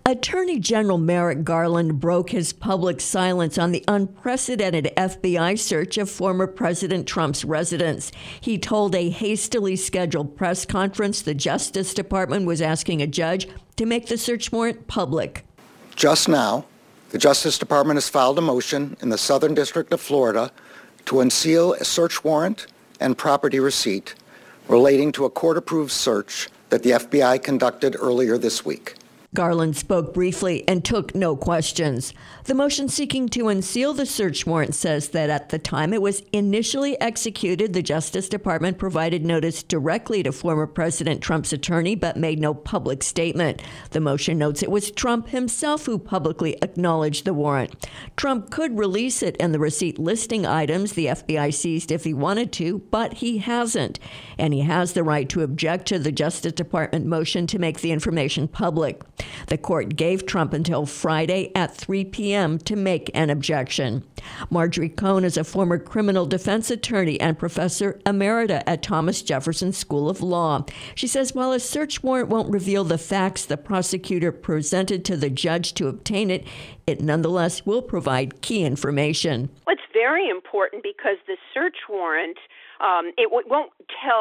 Attorney General Merrick Garland broke his public silence on the unprecedented FBI search of former President Trump's residence. He told a hastily scheduled press conference the Justice Department was asking a judge to make the search warrant public. Just now, the Justice Department has filed a motion in the Southern District of Florida to unseal a search warrant and property receipt relating to a court-approved search that the FBI conducted earlier this week. Garland spoke briefly and took no questions. The motion seeking to unseal the search warrant says that at the time it was initially executed, the Justice Department provided notice directly to former President Trump's attorney but made no public statement. The motion notes it was Trump himself who publicly acknowledged the warrant. Trump could release it and the receipt listing items the FBI seized if he wanted to, but he hasn't. And he has the right to object to the Justice Department motion to make the information public. The court gave Trump until Friday at 3 p.m. to make an objection. Marjorie Cohn is a former criminal defense attorney and professor emerita at Thomas Jefferson School of Law. She says while a search warrant won't reveal the facts the prosecutor presented to the judge to obtain it, it nonetheless will provide key information. Well, it's very important because the search warrant, it won't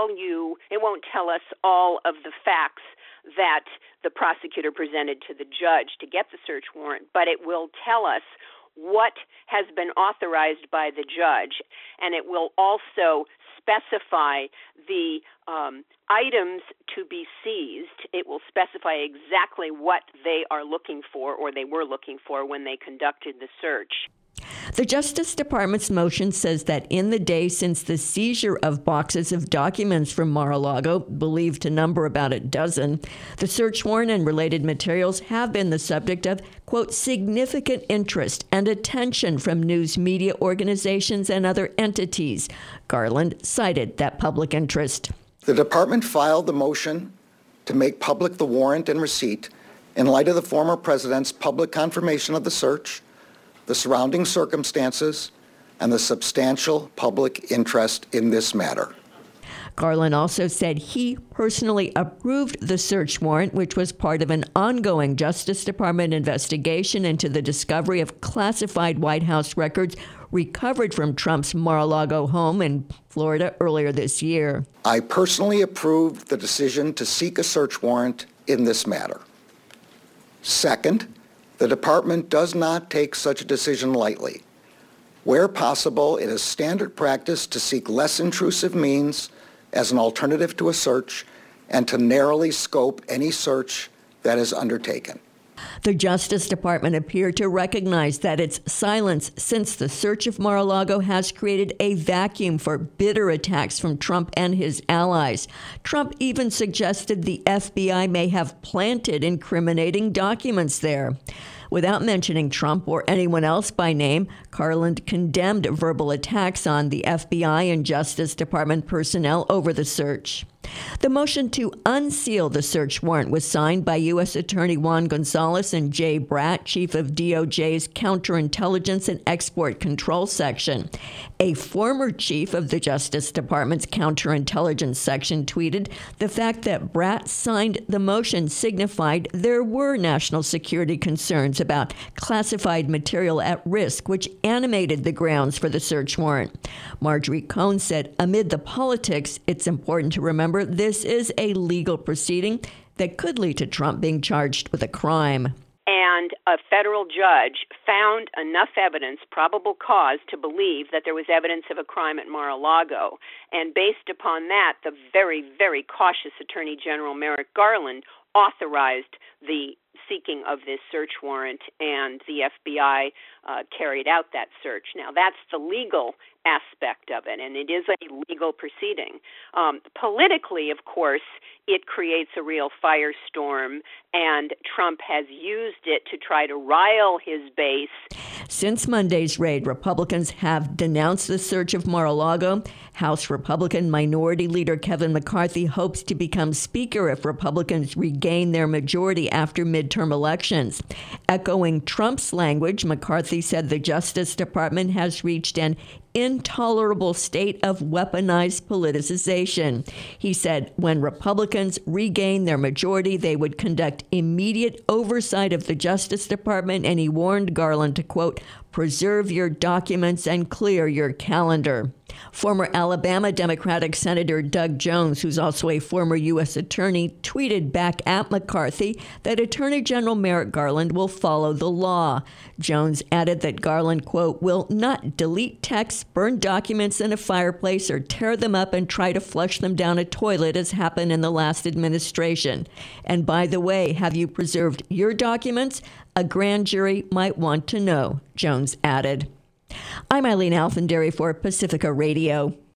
tell us all of the facts that the prosecutor presented to the judge to get the search warrant, but it will tell us what has been authorized by the judge, and it will also specify the items to be seized. It will specify exactly what they are looking for or they were looking for when they conducted the search. The Justice Department's motion says that in the day since the seizure of boxes of documents from Mar-a-Lago, believed to number about a dozen, the search warrant and related materials have been the subject of, quote, significant interest and attention from news media organizations and other entities. Garland cited that public interest. The department filed the motion to make public the warrant and receipt in light of the former president's public confirmation of the search, the surrounding circumstances, and the substantial public interest in this matter. Garland also said he personally approved the search warrant, which was part of an ongoing Justice Department investigation into the discovery of classified White House records recovered from Trump's Mar-a-Lago home in Florida earlier this year. I personally approved the decision to seek a search warrant in this matter. Second, the department does not take such a decision lightly. Where possible, it is standard practice to seek less intrusive means as an alternative to a search and to narrowly scope any search that is undertaken. The Justice Department appeared to recognize that its silence since the search of Mar-a-Lago has created a vacuum for bitter attacks from Trump and his allies. Trump even suggested the FBI may have planted incriminating documents there. Without mentioning Trump or anyone else by name, Garland condemned verbal attacks on the FBI and Justice Department personnel over the search. The motion to unseal the search warrant was signed by U.S. Attorney Juan Gonzalez and Jay Bratt, chief of DOJ's Counterintelligence and Export Control Section. A former chief of the Justice Department's Counterintelligence Section tweeted, "The fact that Bratt signed the motion signified there were national security concerns about classified material at risk, which animated the grounds for the search warrant." Marjorie Cohn said, amid the politics, it's important to remember this is a legal proceeding that could lead to Trump being charged with a crime. And a federal judge found enough evidence, probable cause, to believe that there was evidence of a crime at Mar-a-Lago. And based upon that, the very, very cautious Attorney General Merrick Garland authorized the seeking of this search warrant, and the FBI carried out that search. Now, that's the legal aspect of it, and it is a legal proceeding. Politically, of course, it creates a real firestorm, and Trump has used it to try to rile his base. Since Monday's raid, Republicans have denounced the search of Mar-a-Lago. House Republican Minority Leader Kevin McCarthy hopes to become Speaker if Republicans regain their majority after midterm elections. Echoing Trump's language, McCarthy said the Justice Department has reached an intolerable state of weaponized politicization. He said when Republicans regain their majority, they would conduct immediate oversight of the Justice Department, and he warned Garland to, quote, preserve your documents and clear your calendar. Former Alabama Democratic Senator Doug Jones, who's also a former U.S. attorney, tweeted back at McCarthy that Attorney General Merrick Garland will follow the law. Jones added that Garland, quote, will not delete texts, burn documents in a fireplace, or tear them up and try to flush them down a toilet as happened in the last administration. And by the way, have you preserved your documents? A grand jury might want to know, Jones added. I'm Eileen Alfandary for Pacifica Radio.